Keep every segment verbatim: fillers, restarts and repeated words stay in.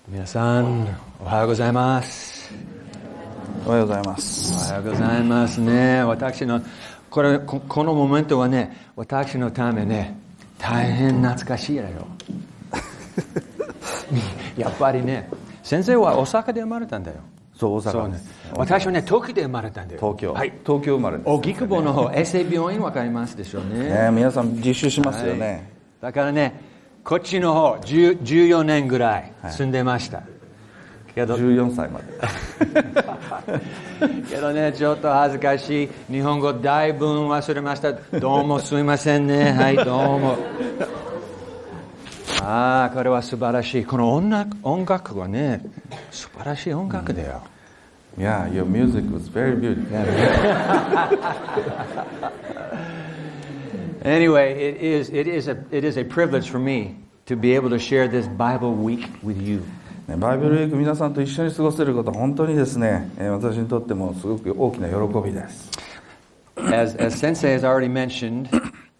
皆さん、おはようございます。 おはようございます。 おはようございますね。私の、これ、こ, このモメントはね、私のためね、大変懐かしいだよ。やっぱりね、先生は大阪で生まれたんだよ。 そう、大阪です。 ね、私はね、東京で生まれたんだよ。 東京。 はい。 東京生まれです、ね。 荻窪の方、衛生病院わかりますでしょうね。 ね、皆さん実習しますよね。はい、 だからね、こっちの方、じゅうよねんぐらい住んでました。はい、 けどじゅうよんさいまで。 けどね、ちょっと恥ずかしい。日本語だいぶ忘れました。どうもすみませんね。はい、どうも。ああ、これは素晴らしい。この音楽、音楽はね、素晴らしい音楽だよ。 Yeah, your music was very beautiful. Anyway, it is, it is a, it is a privilege for me to be able to share this Bible week with you. バイブルウィーク皆さんと一緒に過ごせることは本当にですね、私にとってもすごく大きな喜びです。 As, as Sensei has already mentioned,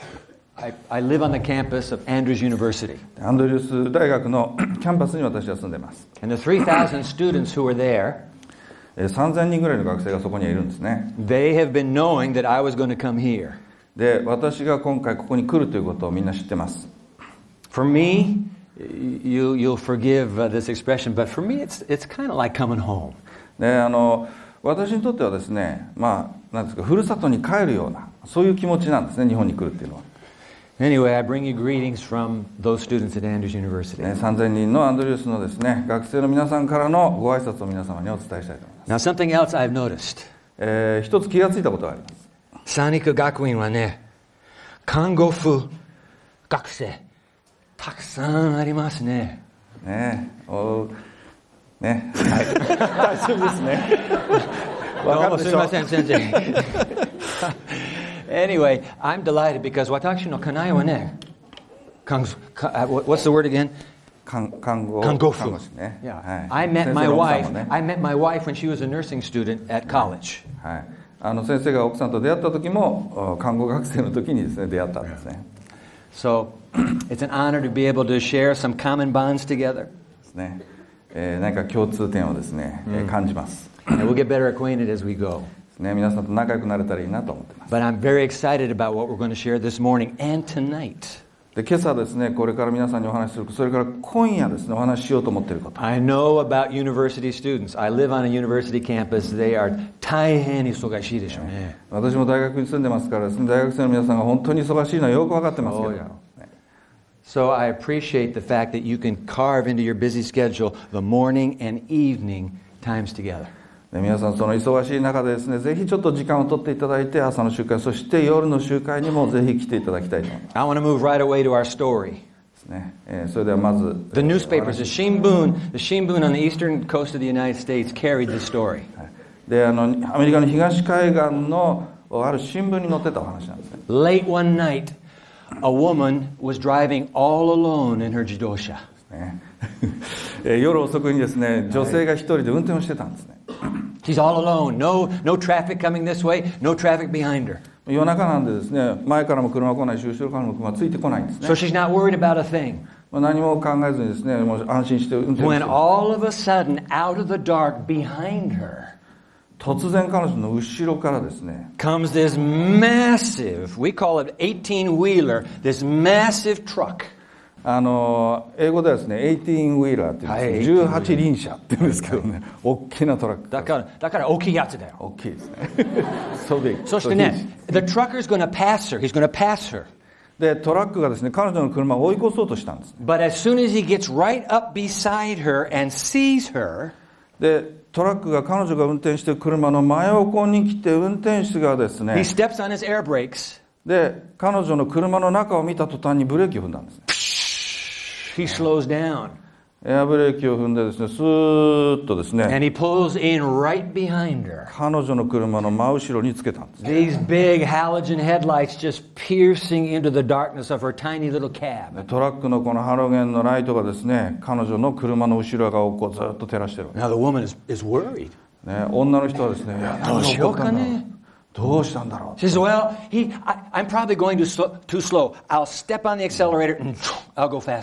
I, I live on the campus of Andrews University. アンドリュース大学のキャンパスに私は住んでいます。 And the three thousand students who are there, さんぜんにんぐらいの学生がそこにいるんですね。 They have been knowing that I was going to come here. で、私が今回ここに来るということをみんな知ってます。 For me, you, you'll forgive this expression, but for me it's, it's kind of like coming home. で、あの、私にとってはですね、まあ、なんですか、ふるさとに帰るような、そういう気持ちなんですね、日本に来るっていうのは。 Anyway, I bring you greetings from those students at Andrews University. さんぜんにんのアンドリュースのですね、学生の皆さんからのご挨拶を皆様にお伝えしたいと思います。 Now, something else I've noticed. えー、一つ気がついたことがあります。 三陸学院はね、看護婦学生たくさんありますね。 ねえ、おね、はい、大丈夫ですね。 どうもすみません、先生。Anyway, I'm delighted because 私の家内はね、看護、what's the word again? 看護看護婦。 ね。 Yeah. I met my wife. I met my wife when she was a nursing student at college. はい。あの先生が奥さんと出会った時も看護学生の時にですね出会ったんですね。 So it's an honor to be able to share some common bonds together. ですね。えー、何か共通点をですね、うん、感じます。 And we'll get better acquainted as we go. ね、皆さんと仲良くなれたらいいなと思ってます。 But I'm very excited about what we're going to share this morning and tonight. で、今朝ですね、これから皆さんにお話しする、それから今夜ですね、お話ししようと思っていること。 I know about university students. I live on a university campus. They are 大変忙しいでしょうね。 私も大学に住んでますからですね、大学生の皆さんが本当に忙しいのはよく分かってますけど。 So I appreciate the fact that you can carve into your busy schedule the morning and evening times together. 皆さんその忙しい中でですね、ぜひちょっと時間を取っていただいて、朝の集会、そして夜の集会にもぜひ来ていただきたいと思います。 I want to move right away to our story. ですね。えー、それではまず The newspapers, the Shimbun, the Shimbun on the eastern coast of the United States carried this story. で、あのアメリカの東海岸のある新聞に載ってたお話なんですね。 Late one night, a woman was driving all alone in her 自動車。 ね、夜遅くにですね、女性が一人で運転をしてたんですね。 She's all alone. No, no traffic coming this way. No traffic behind her. 夜中なんでですね、前からも車来ないし、後ろからも車ついてこないんですね。 So she's not worried about a thing. 何も考えずにですね、もう安心して運転をして。 When all of a sudden, out of the dark behind her, 突然彼女の後ろからですね、 comes this massive, we call it eighteen-wheeler, this massive truck. あの英語ではですね、エイティーンウィーラーっていうんですけど、じゅうはち輪車って言うんですけどね、大きなトラック。 だからだから大きいやつだよ。 大きいですね。so big. そしてね、the trucker's going to pass her. He's going to pass her. で、トラックがですね、彼女の車を追い越そうとしたんです。 But as soon as he gets right up beside her and sees her, で、トラックが彼女が運転している車の真横に来て、運転手がですね、 he steps on his air brakes. で、彼女の車の中を見た途端にブレーキを踏んだんですね。 He slows down. エアブレーキを踏んでですね、スーッとですね、 And he pulls in right behind her. 彼女の車の真後ろにつけたんです。 These big halogen headlights just piercing into the darkness of her tiny little cab. トラックのこのハロゲンのライトがですね、彼女の車の後ろ側をこうずっと照らしてる。 Now the woman is, is worried. ね、女の人はですね、 どうしようかね。 どうしたんだろう。 She says, well, he, I, I'm probably going too slow, too slow. I'll step on the accelerator and I'll go faster.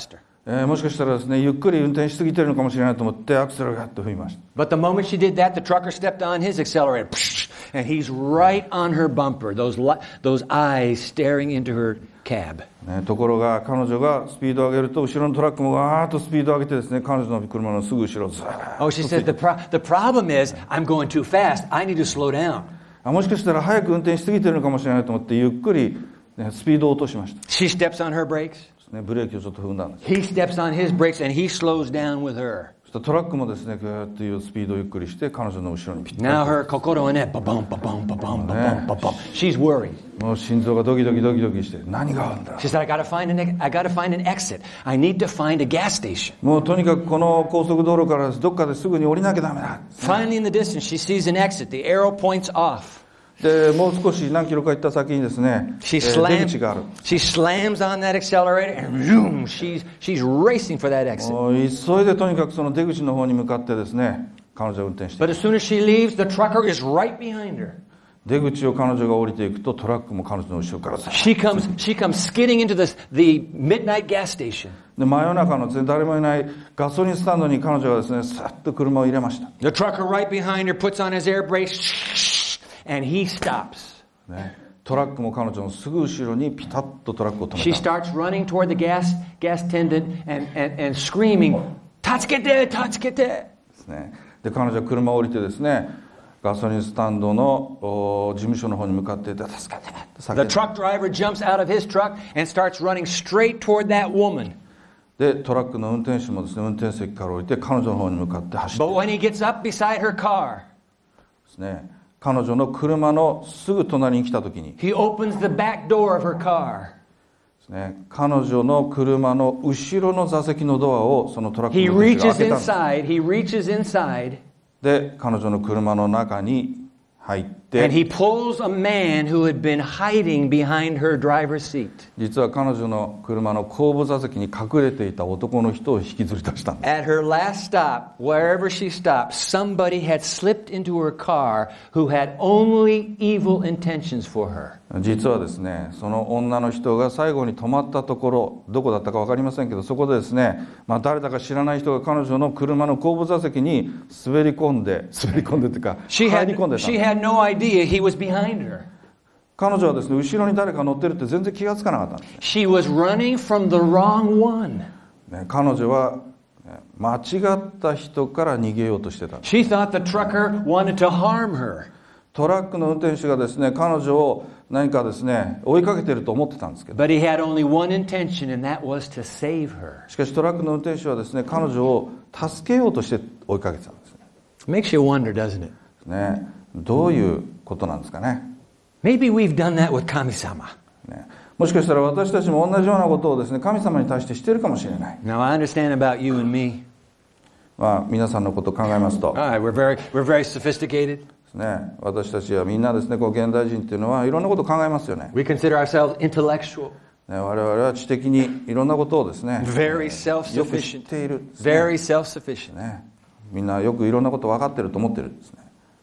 えー、もしかしたらですね、ゆっくり運転しすぎてるのかもしれないと思ってアクセルをガッと踏みました。 But the moment she did that, the trucker stepped on his accelerator, and he's right on her bumper, those, those eyes staring into her cab. ね、ところが彼女がスピードを上げると後ろのトラックもガーッとスピードを上げてですね、彼女の車のすぐ後ろをずーっと。 Oh, she said, the, pro- the problem is I'm going too fast. I need to slow down. あ、もしかしたら早く運転しすぎてるのかもしれないと思ってゆっくり、ね、スピードを落としました。 She steps on her brakes. ね、ブレーキをちょっと踏んだんです。 He steps on his brakes and he slows down with her. そしたらトラックもですね、ぐーっというスピードをゆっくりして彼女の後ろにピッタリ。 Now her kokoroはね、ババンババンババンババンババン。She's worried. もう心臓がドキドキドキドキして何があるんだ。 She said, I gotta find an, I gotta find an exit. I need to find a gas station. もうとにかくこの高速道路からどっかですぐに降りなきゃダメだ。 Finally in the distance, she sees an exit. The arrow points off. でもう少し何キロか行った先にですね、 She えー slams, 出口がある。 she slams on that accelerator and zoom, she's, she's racing for that exit. もう急いでとにかくその出口の方に向かってですね、彼女は運転してい But る。 as soon as she leaves, the trucker is right behind her. 出口を彼女が降りていくとトラックも彼女の後ろからさ。 She comes, she comes skidding into the, the midnight gas station. で真夜中のですね、誰もいないガソリンスタンドに彼女がですね、さっと車を入れました。 The trucker right behind her puts on his air brakes and he stops. ね、トラックも彼女のすぐ後ろにピタッとトラックを止 She めた。 starts running toward the gas, gas attendant and, and, and screaming, Tatsukete, Tatsukete. ですね。で彼女は車を降りてですね、ガソリンスタンドの事務所の方に向かって助けてって叫ん The で、 truck driver jumps out of his truck and starts running straight toward that woman. でトラックの運転手もですね、運転席から降りて彼女の方に向かって走って But when he gets up beside her car, ですね、彼女の車のすぐ隣に来た時に he opens the back door of her car. ですね、彼女の車の後ろの座席のドアをそのトラック He の運転手が reaches 開けたんです。 inside, he reaches inside, で彼女の車の中に入って、 and he pulls a man who had been hiding behind her driver's seat. 実は彼女の車の後部座席に隠れていた男の人を引きずり出したんです。 At her last stop, wherever she stopped, somebody had slipped into her car who had only evil intentions for her. 実はですね、その女の人が最後に止まったところ、どこだったか分かりませんけど、そこでですね、まあ、誰だか知らない人が彼女の車の後部座席に滑り込んで滑り込んでというか She 入 had, り込んでたん she です。 had no idea he was behind her. 彼女はですね、後ろに誰か乗ってるって全然気がつかなかったんです。 She was running from the wrong one. ね、彼女はね間違った人から逃げようとしてたんです。 She thought the trucker wanted to harm her. トラックの運転手がですね、彼女を何かですね、追いかけてると思ってたんですけど、 But he had only one intention, and that was to save her. しかしトラックの運転手はですね、彼女を助けようとして追いかけてたんですね。 Makes you wonder, doesn't it? ね、どういうことなんですかね。 Maybe we've done that with Kami-sama. ね、もしかしたら私たちも同じようなことをですね、神様に対してしているかもしれない。 Now, I understand about you and me. まあ、皆さんのことを考えますと、 All right, we're very, we're very sophisticated. ね、私たちはみんなですね、こう現代人っていうのはいろんなことを考えますよね。 We consider ourselves intellectual, ね、我々は知的にいろんなことをですね、 very よく知っ self-sufficient, ているですね、 very self-sufficient. ね、みんなよくいろんなこと分かってると思ってるんですね。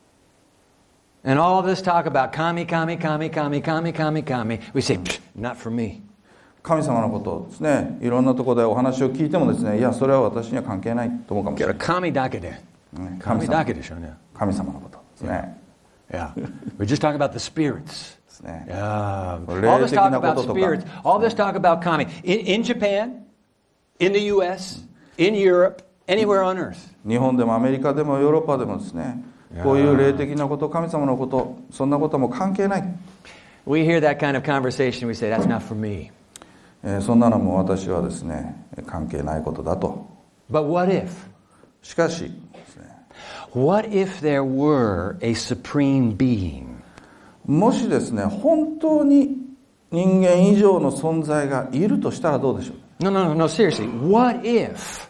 And all of this talk about kami, kami, kami, kami, kami, kami, kami, we say, not for me. 神様のことをですね、いろんなところでお話を聞いてもですね、いやそれは私には関係ないと思うかもしれない。 Kami dake de. ね、 Kami 神様、 dake de shou ne. 神様のことですね。 Yeah. We're just talking about the spirits. ですね。 Yeah. 霊 All this 的 talk なこ about ととか。 spirits, all this talk about kami. In, in Japan, in the U S, in Europe, anywhere on earth. 日本でもアメリカでもヨーロッパでもですね、こういう霊的なこと、神様のこと、そんなことも関係ない。 We hear that kind of conversation, we say, that's not for me. えーそんなのも私はですね、関係ないことだと。 But what if? しかしですね、 What if there were a supreme being? もしですね、本当に人間以上の存在がいるとしたらどうでしょう。 No, no, no, no, seriously. What if?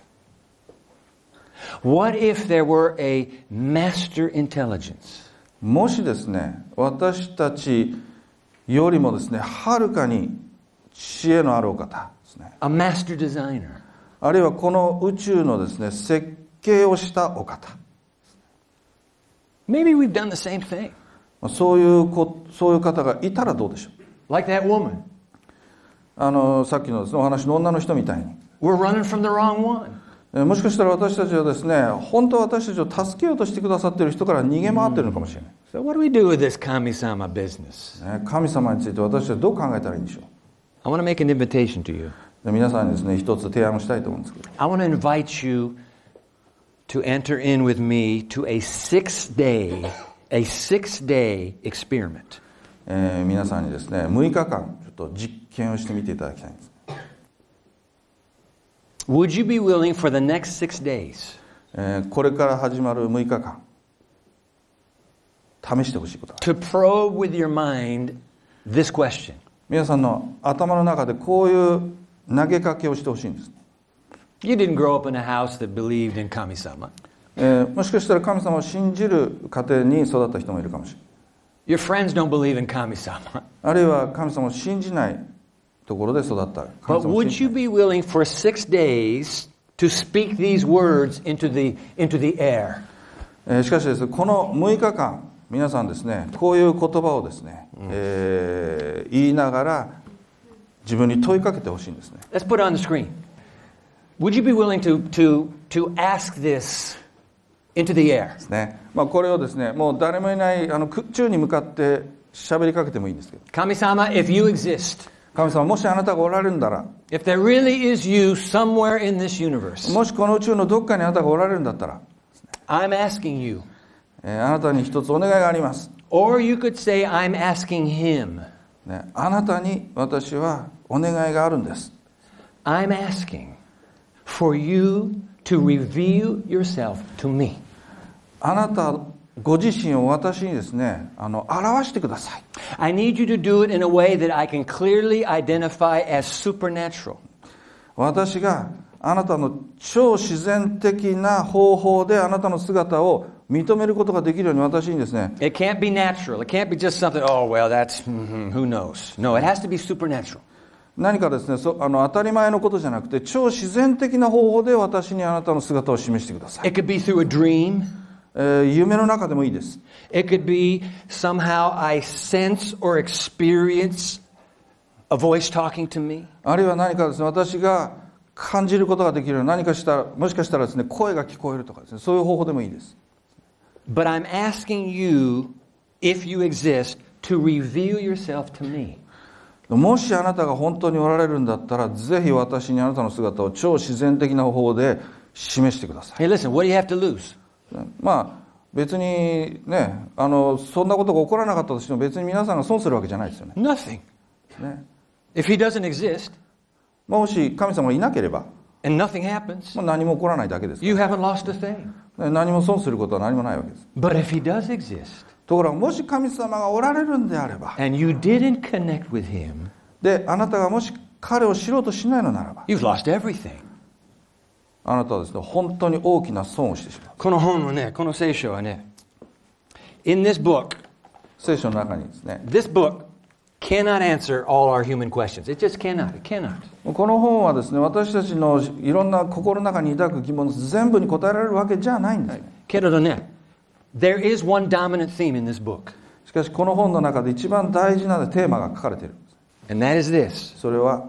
What if there were a master intelligence? もしですね、私たちよりもですね、はるかに知恵のあるお方ですね、 A master designer? あるいはこの宇宙のですね、設計をしたお方、 Maybe we've done the same thing. そういうこそういう方がいたらどうでしょう。 Like that woman. あのさっきのですね、お話の女の人みたいに、 we're running from the wrong one. もしかしたら私たちはですね、本当は私たちを助けようとしてくださっている人から逃げ回っているのかもしれない。 So what do we do with this Kami-sama business? 神様について私たちはどう考えたらいいんでしょう。 I want to make an invitation to you. 皆さんにですね、一つ提案をしたいと思うんですけど。 I want to invite you to enter in with me to a six-day, a six-day experiment. えー、皆さんにですね、むいかかんちょっと実験をしてみていただきたいんです。 Would you be willing for the next six days えー、これから始まるむいかかん、試してほしいことがある。 to probe with your mind this question? 皆さんの頭の中でこういう投げかけをしてほしいんです。 You didn't grow up in a house that believed in Kami-sama. えー、もしかしたら神様を信じる家庭に育った人もいるかもしれない。 Your friends don't believe in Kami-sama. あるいは神様を信じないところで育った。 But 神様を would 信じ you ない be willing for six days to speak these words into the, into the air? えーしかしですね、このむいかかん、皆さんですね、こういう言葉をですね、えー言いながら自分に問いかけてほしいんですね。 Let's put it on the screen. Would you be willing to, to, to ask this into the air? ね、まあ、これをですね、もう誰もいないあの空中に向かって喋りかけてもいいんですけど、 Kami-sama, if you exist, 神様、もしあなたがおられるんだら、 if there really is you somewhere in this universe, もしこの宇宙のどっかにあなたがおられるんだったら、 I'm asking you. えーあなたに一つお願いがあります、 Or you could say, I'm asking him. ね、あなたに私はお願いがあるんです。 I'm asking for you to reveal yourself to me. あなたご自身を私にですね、あの表してください。 I need you to do it in a way that I can clearly identify as supernatural. 私があなたの超自然的な方法であなたの姿を認めることができるように私にですね、 It can't be natural. It can't be just something, oh, well, that's, mm-hmm, who knows. No, it has to be supernatural. 何かですね、そあの当たり前のことじゃなくて超自然的な方法で私にあなたの姿を示してください。 It could be through a dream. えー夢の中でもいいです。 It could be somehow I sense or experience a voice talking to me. あるいは何かですね、私が感じることができるような何かしたら、もしかしたらですね、声が聞こえるとかですね、そういう方法でもいいです。 But I'm asking you, if you exist, to reveal yourself to me. もしあなたが本当におられるんだったら、ぜひ私にあなたの姿を超自然的な方法で示してください。 Hey, listen, what do you have to lose? まあ別にね、あのそんなことが起こらなかったとしても別に皆さんが損するわけじゃないですよね。 Nothing. ね、 If he doesn't exist もし神様がいなければ、 and nothing happens, もう何も起こらないだけですか you haven't lost a thing. ら、ね、何も損することは何もないわけです。 But if he does exist ところがもし神様がおられるんであれば、 and you didn't connect with him, であなたがもし彼を知ろうとしないのならば、 you've lost everything. あなたはですね、本当に大きな損をしてしまう。 この本はね、この聖書はね、in this book, 聖書の中にですね、 this book cannot answer all our human questions. It just cannot. It cannot. この本はですね、私たちのいろんな心の中に抱く疑問の全部に答えられるわけじゃないんですね。 けれどね、there is one dominant theme in this book, しかしこの本の中で一番大事なテーマが書かれているんです。 and that is this. それは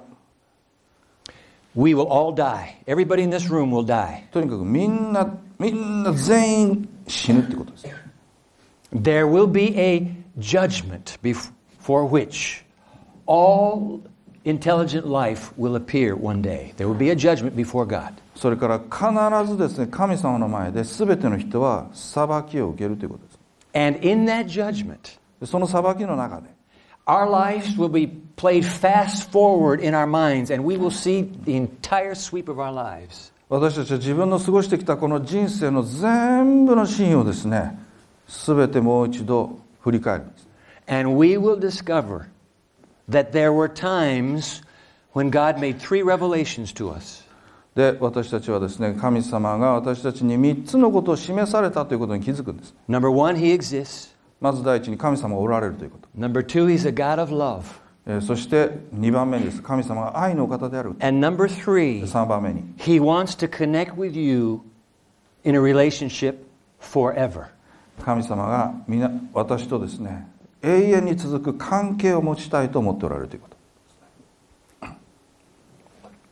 We will all die. Everybody in this room will die. とにかくみんなみんな全員死ぬってことです。 There will be a judgment before which all intelligent life will appear one day. There will be a judgment before God. それから必ずですね、神様の前で全ての人は裁きを受けるということです。 And in that judgment, その裁きの中で our lives will be played fast forward in our minds, and we will see the entire sweep of our lives. 私たちは自分の過ごしてきたこの人生の全部のシーンをですね、全てもう一度振り返るんです。 And we will discover that there were times when God made three revelations to us. で、私たちはですね、神様が私たちにみっつのことを示されたということに気づくんです。 Number one, He exists. まず第一に神様がおられるということ。 Number two, He's a God of love. えーそしてにばんめにです。神様が愛のお方である。 And number three, さんばんめに He wants to connect with you in a relationship forever. 神様がみな私とですね、永遠に続く関係を持ちたいと思っておられるということ。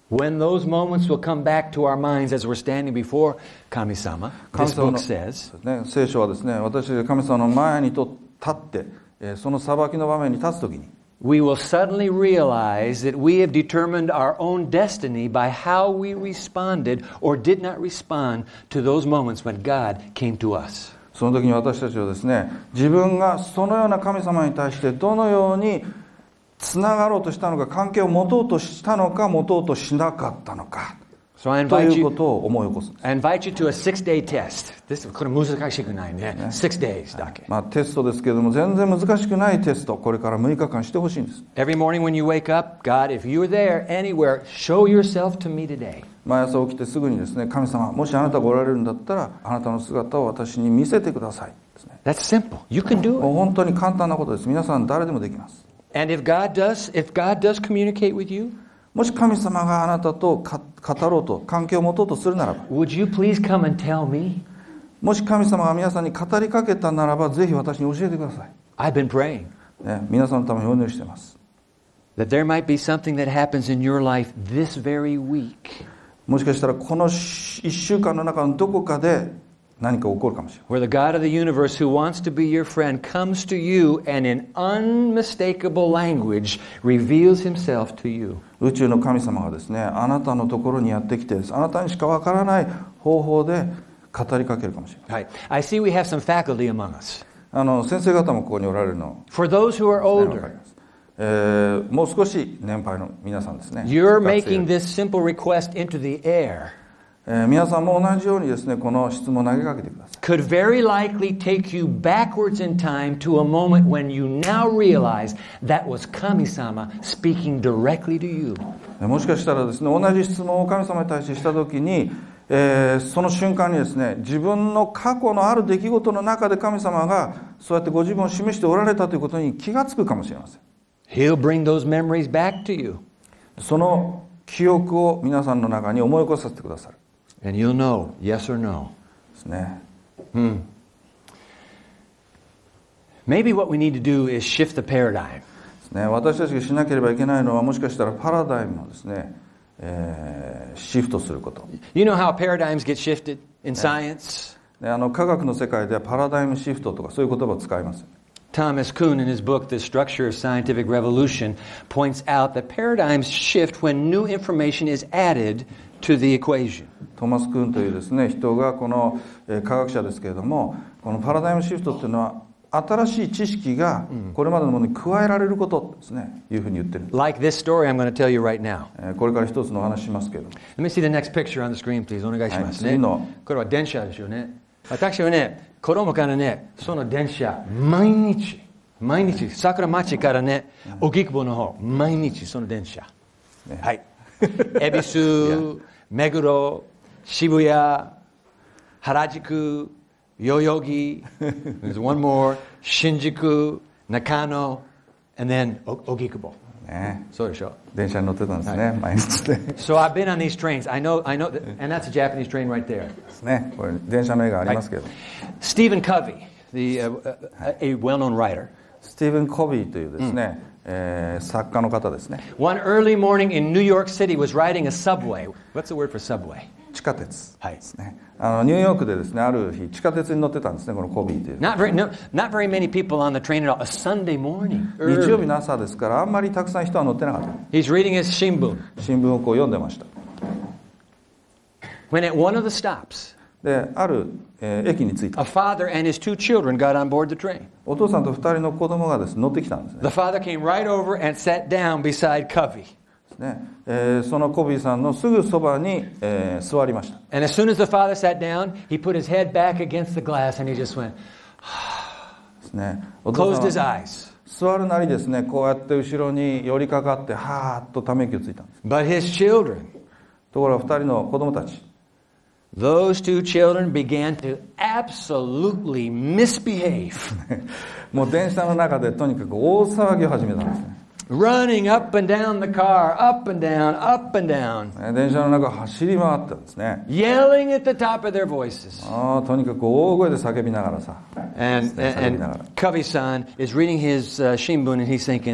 When those moments will come back to our minds as we're standing before Kami-sama, this book says, ね、聖書はですね、私たちが神様の前にと立って、えー、その裁きの場面に立つときに、 we will suddenly realize that we have determined our own destiny by how we responded or did not respond to those moments when God came to us. その時に私たちはですね、自分がそのような神様に対してどのようにつながろうとしたのか、関係を持とうとしたのか、持とうとしなかったのか、 So I と invite いうこ you, とを思い起こすんです。 I invite you to a six-day test. This これ難しくないね。six days だけ。 まあ、テストですけれども、全然難しくないテスト、これからむいかかんしてほしいんです。 Every morning when you wake up, God, if you're there anywhere, show yourself to me today. 毎朝起きてすぐにですね、神様、もしあなたがおられるんだったら、あなたの姿を私に見せてくださいですね。 That's simple. You can do もう it. 本当に簡単なことです。皆さん誰でもできます。 And if God does, if God does communicate with you, もし神様があなたと語ろうと、関係を持とうとするならば、 would you please come and tell me? もし神様が皆さんに語りかけたならば、ぜひ私に教えてください。 I've been praying ね、皆さんのためにお祈りしています。 that there might be something that happens in your life this very week. もしかしたらこのいっしゅうかんの中のどこかで何か起こるかもしれない。 Where the God of the universe who wants to be your friend comes to you and in unmistakable language reveals himself to you. 宇宙の神様がですね、あなたのところにやってきて、あなたにしかわからない方法で語りかけるかもしれない。 Right. I see we have some faculty among us. あの先生方もここにおられるの、 For those who are ね、わかり older, ます。えー、もう少し年配の皆さんですね。 you're 学生 making this simple request into the air. えー、皆さんも同じようにですね、この質問を投げかけてください。 Could very likely take you backwards in time to a moment when you now realize that was Kami-sama speaking directly to you. もしかしたらですね、同じ質問を神様に対してしたときに、えー、その瞬間にですね、自分の過去のある出来事の中で神様がそうやってご自分を示しておられたということに気がつくかもしれません。 He'll bring those memories back to you. その記憶を皆さんの中に思い起こさせてくださる。 And you'll know, yes or no. ですね。 Hmm. Maybe what we need to do is shift the paradigm. ですね、私たちがしなければいけないのは、もしかしたらパラダイムをですね、えー、シフトすること。 You know how paradigms get shifted in science? で、あの科学の世界ではパラダイムシフトとかそういう言葉を使います。 Thomas Kuhn, in his book, The Structure of Scientific Revolution, points out that paradigms shift when new information is added to the equation. トーマス・クーンというですね、人がこの、えー、科学者ですけれども、このパラダイムシフトっていうのは新しい知識がこれまでのものに加えられることですね、いうふうに言ってるんです。 Like this story I'm going to tell you right now. えー、これから一つのお話しますけれども。 Let me see the next picture on the screen, please. お願いしますね。 はい、次の。 これは電車ですよね。私はね、子供からね、その電車、毎日、毎日、桜町からね、荻窪の方、毎日その電車。はい。恵比寿、目黒、渋谷、原宿、代々木、there's one more, 新宿、中野、and then 荻窪。 ね、 そうでしょ。 電車に乗ってたんですね、はい、毎日ね。 So I've been on these trains. I know, I know, that, and that's a Japanese train right there. ですね。これ電車の絵がありますけど。 Stephen Covey, the uh, a well-known writer. スティーブン・コビーというですね、うんえー、作家の方ですね。 One early morning in New York City was riding a subway. What's the word for subway? 地下鉄ですね。あのニューヨークでですね、ある日地下鉄に乗ってたんですね、このコビーという。 Not very, no, not very many people on the train at all. A Sunday morning. 日曜日の朝ですから、あんまりたくさん人は乗ってなかった。 He's reading his Shimbun. 新聞をこう読んでました。 When at one of the stops, で、ある、えー、駅に着いた。 A father and his two children got on board the train. お父さんと二人の子供がですね、乗ってきたんですね。 The father came right over and sat down beside Covey. ねえー、そのコビーさんのすぐそばに、えー、座りました。 And as soon as the father sat down, he put his head back against the glass and he just went, ですね。お父 closed さん his eyes. 座るなりですね、こうやって後ろに寄りかかってはーっとため息をついたんです。 But his children, ところが二人の子供たち、 those two children began to absolutely misbehave. もう電車の中でとにかく大騒ぎを始めたんですね。 Running up and down the car, up and down, up and down. 電車の中を走り回ってたんですね。 Yelling at the top of their voices. ああ、とにかく大声で叫びながらさ。 And, and, and Covey-san is reading his uh, Shimbun and he's thinking,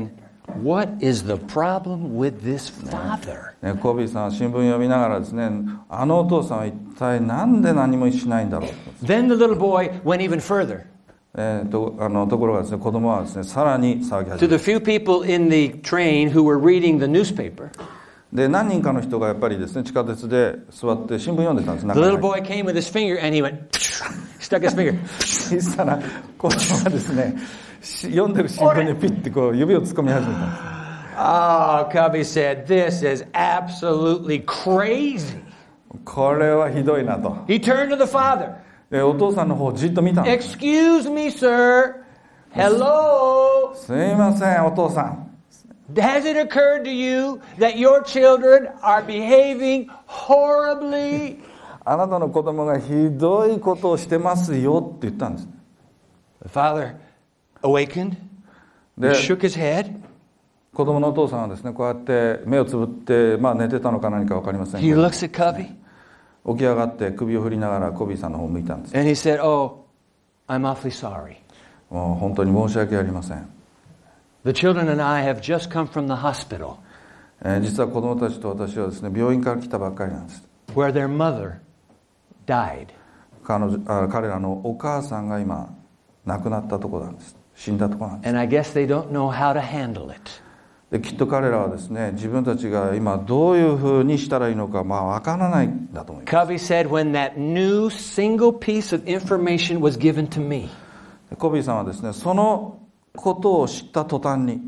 What is the problem with this father? ね、コビーさんは新聞読みながらですね、あのお父さんは一体なんで何もしないんだろう。 Then the little boy went even further. えー、と, あのところがですね、子供はですね、さらに騒ぎ To 始め the few people in the train who were reading the newspaper, で、何人かの人がやっぱりですね、地下鉄で座って新聞読んでたんです。 the 中 little に boy came with his finger and he went, stuck his finger. 小さな子供がですね、し読んでる新聞にピッてこう指を突っ込み始めたんです。 Oh, Cubby said, this is absolutely crazy. これはひどいなと。 He turned to the father. で、お父さんの方をじっと見たんです。 Excuse me, sir. Hello. すいません、お父さん。 Has it occurred to you that your children are behaving horribly? あなたの子供がひどいことをしてますよって言ったんです。 The father awakened, で、 shook his head. 子供のお父さんはですね、こうやって目をつぶって、まあ寝てたのか何か分かりません He けど、 looks at Cubby 起き上がって首を振りながらコビーさんの方を向いたんです。 and he said, oh, I'm awfully sorry. もう本当に申し訳ありません。 The children and I have just come from the hospital えー実は子供たちと私はですね、病院から来たばっかりなんです。 where their mother died. 彼女あ彼らのお母さんが今亡くなったところなんです。死んだところなんです。 And I guess they don't know how to handle it. で、きっと彼らはですね、自分たちが今どういうふうにしたらいいのか、まあわからないんだと思います。 Covey said, when that new single piece of information was given to me, コビーさんはですね、そのことを知った途端に、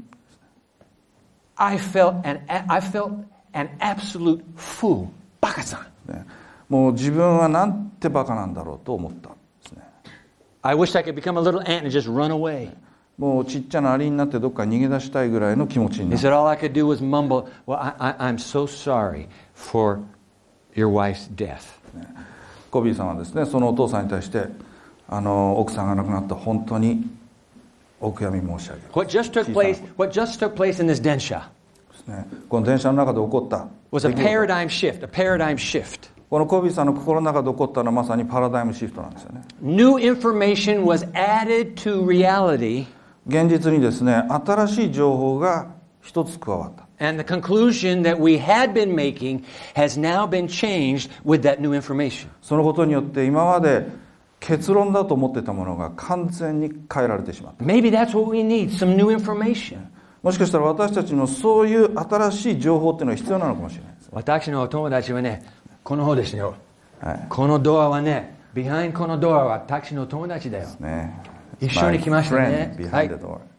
I felt an, I felt an absolute fool. バカさん。 ね、もう自分はなんてバカなんだろうと思ったんですね。 I wish I could become a little ant and just run away. もうちっちゃなアリになってどっか逃げ出したいぐらいの気持ちに He な said, る。 all I could do was mumble, well, I, I, I'm so sorry for your wife's death. コビーさんはですね、そのお父さんに対して、あの奥さんが亡くなった本当にお悔やみ申し上げる。 What just took place, what just took place in this densha ですね、この電車の中で起こった was a 出来事 paradigm shift, a paradigm shift. このコビーさんの心の中で起こったのはまさにパラダイムシフトなんですよね。 New information was added to reality, 現実にですね、新しい情報が一つ加わった。 and the conclusion that we had been making has now been changed with that new information. そのことによって今まで結論だと思ってたものが完全に変えられてしまった。 Maybe that's what we need, some new information. もしかしたら私たちのそういう新しい情報っていうのが必要なのかもしれないです。 私のお友達はね、この方ですよ。 はい。 このドアはね、behind このドアは私の友達だよ。 ね。 一緒に来ましたね。 My friend はい behind the door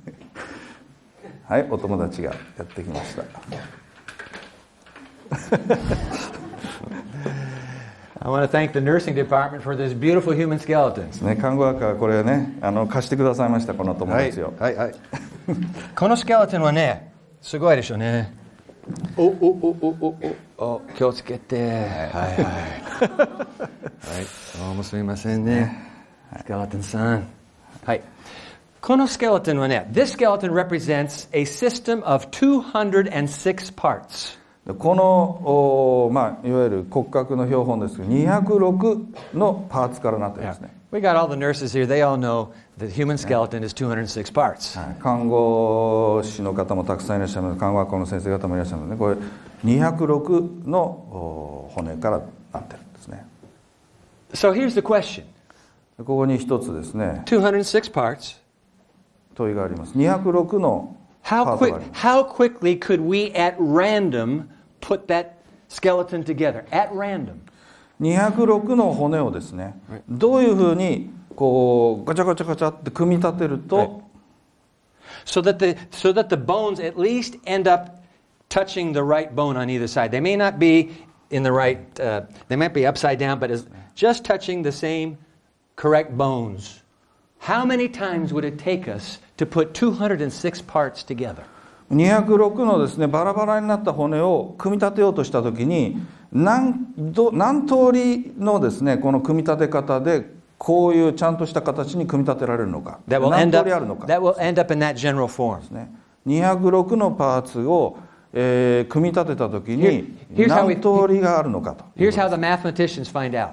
はい、お友達がやってきました。 I want to thank the nursing department for this beautiful human skeletons. ね、看護学科はこれね、あの貸してくださいました、この友達を。 はいはい。このスケレトンはね、すごいでしょうね。おおおおおおお気をつけて。はいはい。はい。どうもすみませんね。スケレトンさん。はい。このスケレトンはね、this skeleton represents a system of two hundred six parts. このお、まあ、いわゆる骨格の標本ですけど、にひゃくろくのパーツからなっていますね。 We got all the nurses here. They all know the human skeleton is two hundred six parts. はい、看護師の方もたくさんいらっしゃるので、看護学校の先生方もいらっしゃるので、これにひゃくろくのお骨からなってるんですね。 So here's the question. ここに一つですね、 two hundred six parts. 問いがあります。にひゃくろくのパ How ーツ quick? があります。 How quickly could we, at random, put that skeleton together? At random. にひゃくろくの骨をですね、どういうふうにこうガチャガチャガチャって組み立てると、 So that the so that the bones at least end up touching the right bone on either side. They may not be in the right. Uh, they might be upside down, but it's just touching the same correct bones. How many times would it take us to put two hundred six parts together? にひゃくろくのですね、バラバラになった骨を組み立てようとしたときに、何ど何通りのですね、この組み立て方でこういうちゃんとした形に組み立てられるのか、 That will 何 end 通 up りあるのか that will end up in that general form. ですね。にひゃくろくのパーツを、えー組み立てたときに Here- here's how we- 何通りがあるのかと。 Here's how the mathematicians find out.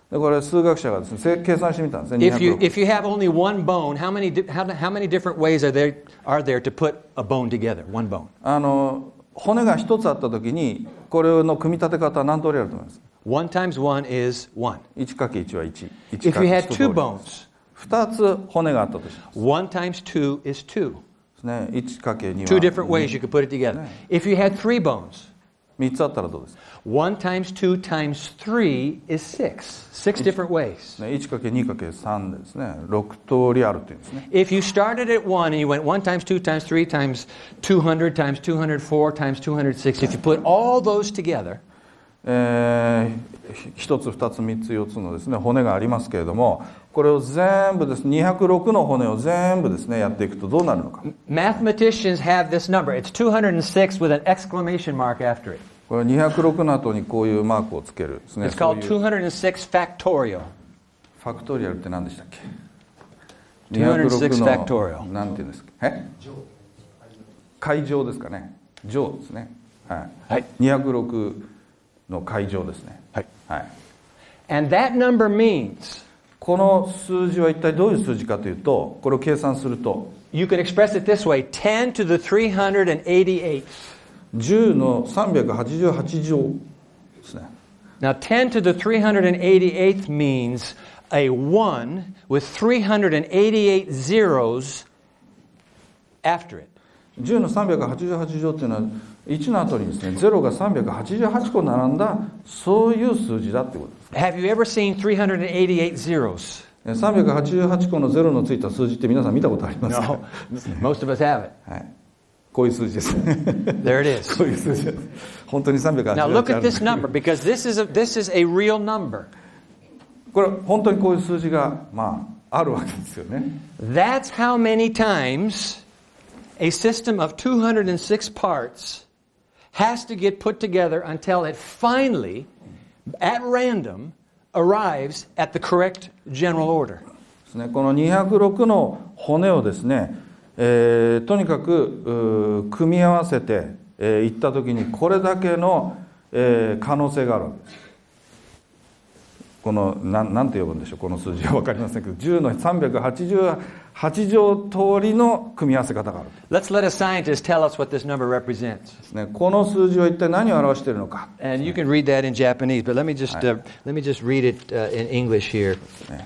でこれ数学者がですね計算してみたんですね。 If you にひゃくろく if you have only one bone, how many di- how, how many different ways are there are there to put a bone together? One bone. あの骨が一つあった時にこれの組み立て方は何通りあると思います？ One times one is one. いちかけるいち はいち。 If you had two bones, ふたつ骨があったとします。 one times two is two. ですね、いちかけるには Two different ways you could put it together. If you had three bones, みっつあったらどうですか？ one times two times three is six. Six different ways. ね、いちかけるにかけるさん でですね、ろく通りあるっていうんですね。 If you started at one and you went one times two times three times two hundred times two hundred four times two hundred six, if you put all those together, えー、ひとつふたつみっつよっつのですね骨がありますけれども、これを全部ですねにひゃくろくの骨を全部ですねやっていくとどうなるのか。 mathematicians have this number. It's two hundred six with an exclamation mark after it. これにひゃくろくの後にこういうマークをつけるですね。 It's called two hundred six factorial. ファクトリアルって何でしたっけ？ two hundred six にひゃくろく factorial. のなんていうんですか？え？階乗ですかね。乗ですね。はい。 はい。 にひゃくろくの階乗ですね。 はい。 はい。 And that number means この数字は一体どういう数字かというと、これを計算すると you can express it this way: ten to the three hundred eighty-eight. じゅうのさんびゃくはちじゅうはち乗ですね。 Now, ten to the three hundred eighty-eighth means a one with three hundred eighty-eight zeros after it. じゅうのさんびゃくはちじゅうはち乗っていうのはいちの後にですねゼロがさんびゃくはちじゅうはち個並んだそういう数字だってことです。 Have you ever seen three hundred eighty-eight zeros? さんびゃくはちじゅうはち個のゼロのついた数字って皆さん見たことありますか？ No. Most of us have it. はい。こういう数字です。 There it is. こういう数字です。本当にさんびゃくはちじゅう Now はち look at this number because this is a, this is a real number. これ本当にこういう数字がまああるわけですよね。 That's how many times a system of two hundred six parts has to get put together until it finally, at random, arrives at the correct general order. ですね。このにひゃくろくの骨をですね、えー、とにかく組み合わせて、えー、いったときにこれだけの、えー、可能性があるわけです。このななんて呼ぶんでしょう、この数字は分かりませんけどじゅうのさんびゃくはちじゅうはち乗通りの組み合わせ方がある。 Let's let a scientist tell us what this number represents. ですね。この数字は一体何を表しているのか。 And you can read that in Japanese, but let me just uh, let me just read it uh, in English here.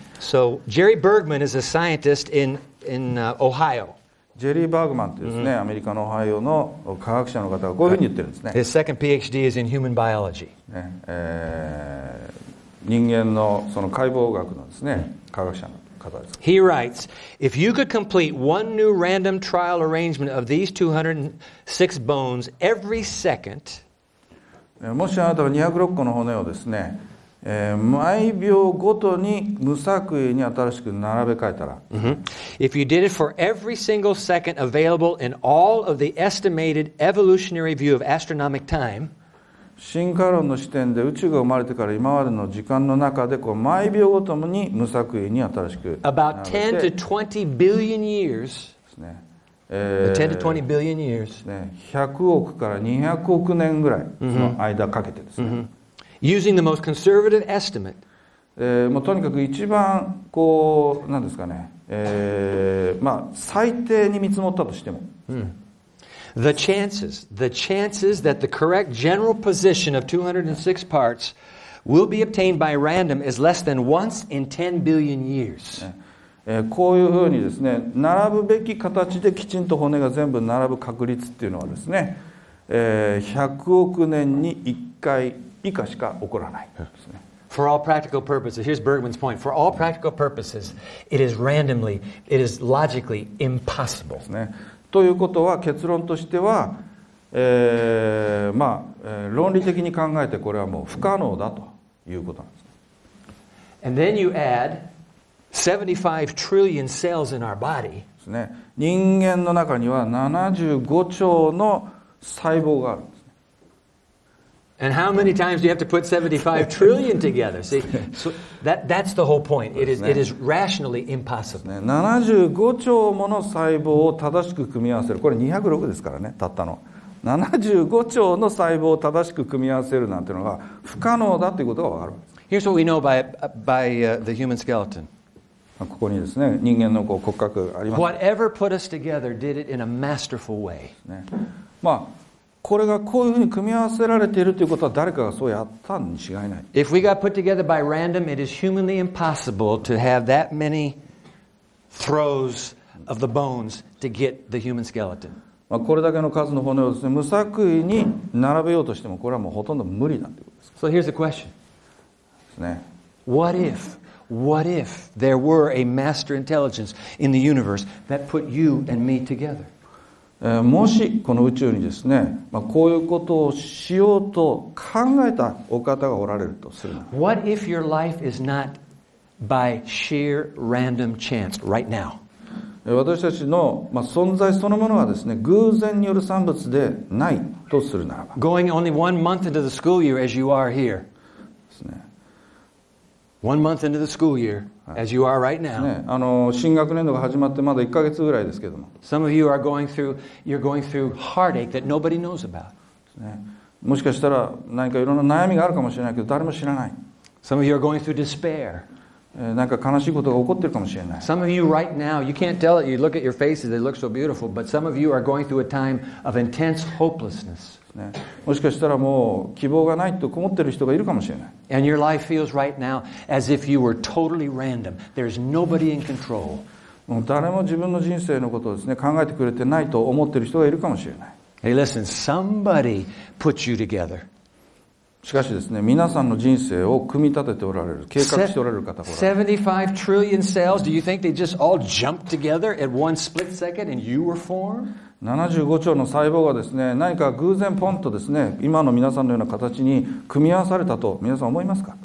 So Jerry Bergman is a scientist in in uh, Ohio. ジェリー・バーグマンというですね、アメリカのオハイオの科学者の方がこういうふうに言ってるんですね。 His second PhD is in human biology. ねえー人間のその解剖学のですね科学者の方です。 He writes, if you could complete one new random trial arrangement of these two hundred six bones every second, もしあなたがにひゃくろっこの骨をですね、えー、毎秒ごとに無作為に新しく並べ替えたら、 mm-hmm. if you did it for every single second available in all of the estimated evolutionary view of astronomic time, 進化論の視点で宇宙が生まれてから今までの時間の中でこう毎秒ごとに無作為に新しく about ten to twenty billion years ですね、えー、 ten to twenty billion years ね、ひゃくおくからにひゃくおく年ぐらいの間かけてですね、 mm-hmm. using the most conservative estimate, えー、もうとにかく一番こうなんですかね、えー、まあ最低に見積もったとしても、 mm. The chances, the chances that the correct general position of two hundred six parts will be obtained by random is less than once in ten billion years. えー、こういうふうにですね、並ぶべき形できちんと骨が全部並ぶ確率っていうのはですね、えー、ひゃくおく年にいっかい以下しか起こらないですね。 For all practical purposes, here's Bergman's point. For all practical purposes, it is randomly, it is logically impossible. ですね。ということは結論としては、えー、まあ、えー、論理的に考えてこれはもう不可能だということなんです。 And then you add seventy-five trillion cells in our body. ですね。人間の中にはななじゅうごちょうの細胞があるんです。 And how many times do you have to put seventy-five trillion together? See, so that that's the whole point. It is it is rationally impossible. ななじゅうごちょうもの細胞を正しく組み合わせる。これにひゃくろくですからね、たったの。ななじゅうごちょうの細胞を正しく組み合わせるなんていうのが不可能だということがわかる。 Here's what we know by, by uh, the human skeleton. ここにですね、人間のこう骨格あります。 Whatever put us together did it in a masterful way. ね、まあこれがこういうふうに組み合わせられているということは誰かがそうやったに違いない。 If we got put together by random, it is humanly impossible to have that many throws of the bones to get the human skeleton. まあこれだけの数の骨をですね、無作為に並べようとしてもこれはもうほとんど無理なんてことです。 So here's the question. ですね。 What if, what if there were a master intelligence in the universe that put you and me together? もしこの宇宙にですね、まあ、こういうことをしようと考えたお方がおられるとするなら。 What if your life is not by sheer random chance right now? 私たちの、まあ、存在そのものがですね、偶然による産物でないとするならば。 Going only one month into the school year as you are here. ですね。 One month into the school year, as you are right now. ね、あの新学年度が始まってまだいっかげつぐらいですけども。 Some of you are going through, you're going through heartache that nobody knows about. ね、もしかしたら何かいろんな悩みがあるかもしれないけど誰も知らない。 Some of you are going through despair. なんか悲しいことが起こっているかもしれない。 Some of you right now, you can't tell it. You look at your faces; they look so beautiful. But some of you are going through a time of intense hopelessness. ね、もしかしたらもう希望がないと思っている人がいるかもしれない。 And your life feels right now as if you were totally random. There's nobody in control. もう誰も自分の人生のことをですね考えてくれてないと思っている人がいるかもしれない。 Hey, listen, somebody put you together. しかしですね、皆さんの人生を組み立てておられる、計画しておられる方がおられる。 seventy-five trillion cells. Do you think they just all jumped together at one split second and you were formed? ななじゅうごちょうの細胞がですね、何か偶然ポンとですね、今の皆さんのような形に組み合わされたと皆さん思いますか？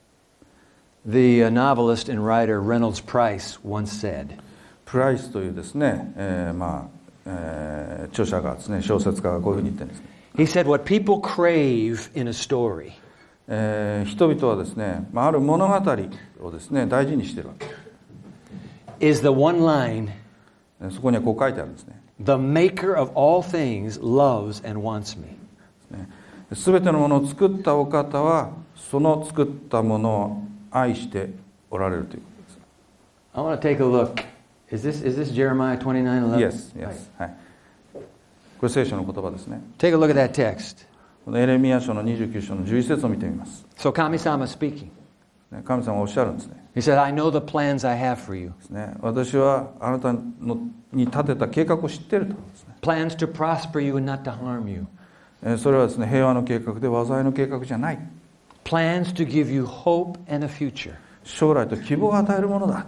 The novelist and writer Reynolds Price once said. プライスというですね、えー、まあ、えー、著者がですね、小説家がこういうふうに言ってるんですね。 He said, what people crave in a story. えー、人々はですね、まあ、ある物語をですね、大事にしているわけ。 Is the one line. そこにはこう書いてあるんですね。 The maker of all things loves and wants me. すべてのものを作ったお方は、その作ったものを愛しておられるということです。 I want to take a look. Is this, is this Jeremiah twenty-nine eleven? Yes, yes. はい。これ聖書の言葉ですね。 Take a look at that text. このエレミヤ書のにじゅうきゅう章のじゅういち節を見てみます。 So Kami-sama speaking. 神様がおっしゃるんですね。 He said, I know the plans I have for you. ですね。私はあなたのに立てた計画を知っているとですね。 Plans to prosper you and not to harm you. それはですね、平和の計画で災いの計画じゃない。 Plans to give you hope and a future. 将来と希望を与えるものだ。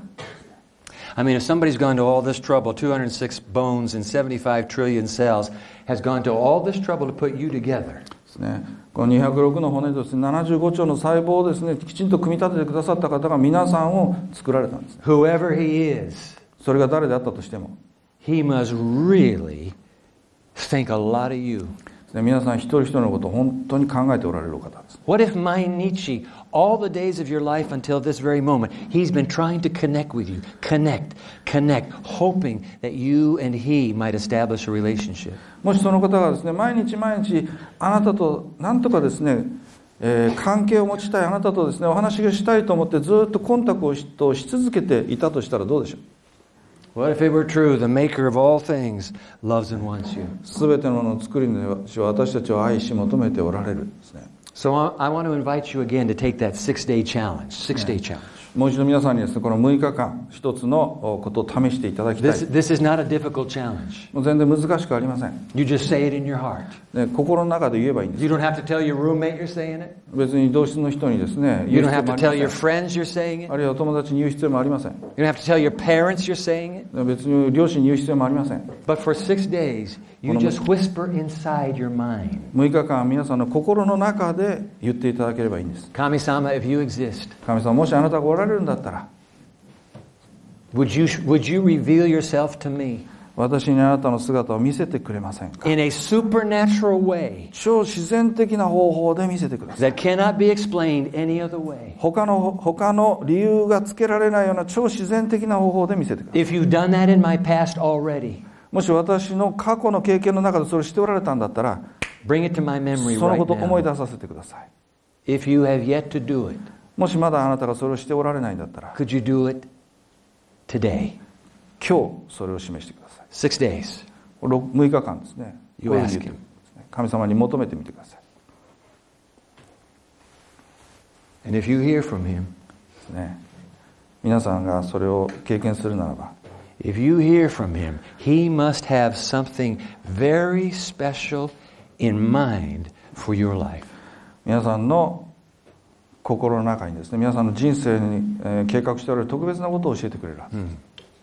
I mean, if somebody's gone to all this trouble, two hundred six bones and seventy-five trillion cells, has gone to all this trouble to put you together. ですね。このにひゃくろくの骨とですね、ななじゅうごちょうの細胞をですね、きちんと組み立ててくださった方が皆さんを作られたんです、ね。 Whoever he is, それが誰であったとしても、 he must really think a lot of you. 皆さん一人一人のことを本当に考えておられるお方です。 What if Mainichi, all the days of your life until this very moment, he's been trying to connect with you, connect, connect, hoping that you and he might establish a relationship. もしその方がですね、毎日毎日あなたと何とかですね、えー、関係を持ちたい、あなたとですね、お話がしたいと思ってずっとコンタクトをし続けていたとしたらどうでしょう。 What if it were true? The maker of all things loves and wants you. すべてのものを作り主は私たちを愛し求めておられるんですね。 So I want to invite you again to take that six-day challenge. Six-day challenge. もう一度皆さんにですね、このむいかかん一つのことを試していただきたい。 This, this is not a difficult challenge. もう全然難しくありません。 You just say it in your heart. ね、心の中で言えばいいんです。 You don't have to tell your roommate you're saying it. 別に同室の人にですね、 You 言う don't 必 have 要も to あり tell ま your せん。 friends you're saying it. あるいはお友達に言う必要もありません。 You don't have to tell your parents you're saying it. 別に両親に言う必要もありません。 But for six days, you just whisper inside your mind. むいかかん皆さんの心の中で言っていただければいいんです。 Kami-sama, if you exist, 神様、もしあなたがおられるんだったら、 would you, would you reveal yourself to me 私にあなたの姿を見せてくれませんか。 in a supernatural way 超自然的な方法で見せてください。 that cannot be explained any other way? 他の他の理由がつけられないような超自然的な方法で見せてください。 If you've done that in my past already, もし私の過去の経験の中でそれをしておられたんだったら、 bring it to my memory その right ことを思い now. 出させてください。 If you have yet to do it, もしまだあなたがそれをしておられないんだったら、 could you do it today? 今日それを示してください。 Six days. むいかかんですね。 You こういうふう ask に言 him. って神様に求めてみてください。 And if you hear from him, ですね。皆さんがそれを経験するならば、 if you hear from him, he must have something very special in mind for your life. 皆さんの心の中にですね、皆さんの人生に、えー、計画しておられる特別なことを教えてくれるはずです。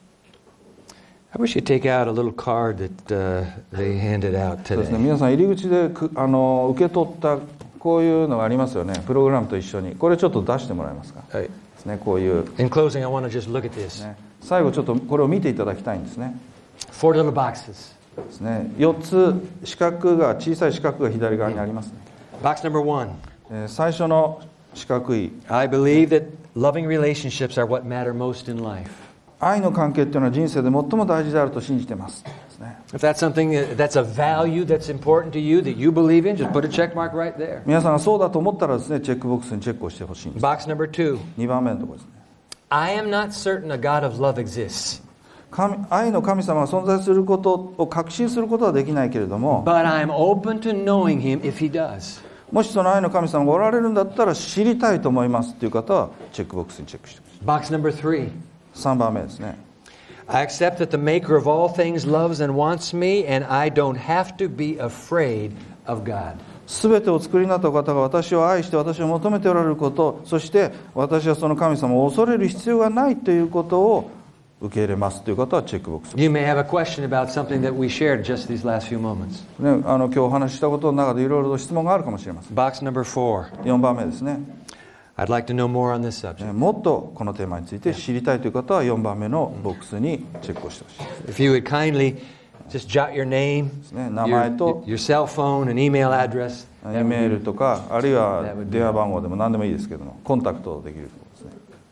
I wish you'd take out a little card that uh, they handed out そうですね、 today. 皆さん入り口でくあの受け取ったこういうのがありますよね。プログラムと一緒にこれちょっと出してもらえますか。 Uh, ですね、こういう、 in closing, I want to just look at this. ね、最後ちょっとこれを見ていただきたいんですね。 Four little boxes. ですね、よっつ四角が小さい四角が左側にありますね。 Box number one. えー最初の四角い I believe that loving relationships are what matter most in life. 愛の関係っていうのは人生で最も大事であると信じてますですね。 If that's something that's a value that's important to you, that you believe in, just put a check mark right there. 皆さんがそうだと思ったらですね、チェックボックスにチェックをしてほしいんです。 Box number two. にばんめのところですね。 I am not certain a God of love exists, 神愛の神様が存在することを確信することはできないけれども、 but I'm open to knowing him if he does. もしその愛の神様がおられるんだったら知りたいと思いますっていう方はチェックボックスにチェックしてほしい。 Box number three. さんばんめですね。 I accept that the maker of all things loves and wants me, and I don't have to be afraid of God. すべてを作りになった方が私を愛して私を求めておられること、そして私はその神様を恐れる必要がないということを受け入れますという方はチェックボックス。 You may have a question about something that we shared just these last few moments. ね、あの今日お話ししたことの中でいろいろと質問があるかもしれません。 Box number four. よんばんめですね。 I'd like to know more on this subject. もっとこのテーマについて知りたいという方はよんばんめのボックスにチェックをしてほしい。 If you would kindly just jot your name, ね、名前 your, と your cell phone and email address. E メールとかあるいは電話番号でも何でもいいですけどもコンタクトできるところですね。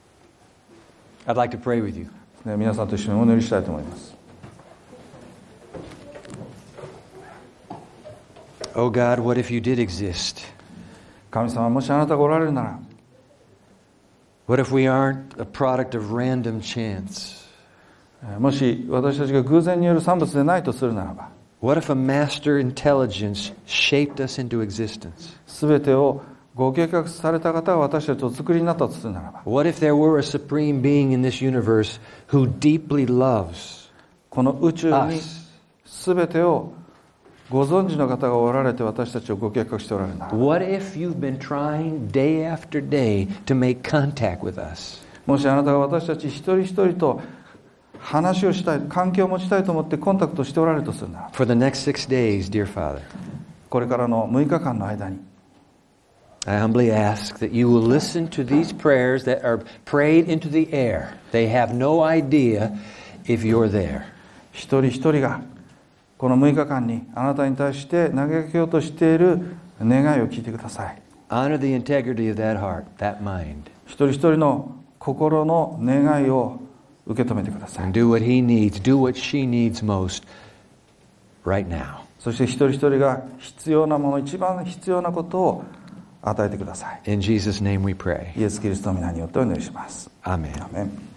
I'd like to pray with you. ね、皆さんと一緒にお祈りしたいと思います。 Oh God, what if you did exist? 神様、もしあなたがおられるなら、 What if we aren't a product of random chance? もし私たちが偶然による産物でないとするならば、 What if a master intelligence shaped us into existence? すべてをご計画された方が私たちをお作りになったとするならば、 What if there were a supreme being in this universe who deeply loves この宇宙に us? すべてをご存知の方がおられて私たちをご計画しておられるならば、 What if you've been trying day after day to make contact with us? もしあなたが私たち一人一人と話をしたい、関係を持ちたいと思ってコンタクトしておられるとするならば、 For the next six days, dear Father, これからのむいかかんの間に I humbly ask that you will listen to these prayers that are prayed into the air. They have no idea if you're there. 一人一人がこのむいかかんにあなたに対して投げかけようとしている願いを聞いてください。 Honor the integrity of that heart, that mind, 一人一人の心の願いを受け止めてください。 and do what he needs, do what she needs most right now. そして一人一人が必要なもの、一番必要なことを与えてください。 In Jesus' name we pray. イエス・キリストの皆によってお祈りします。 Amen. アーメン。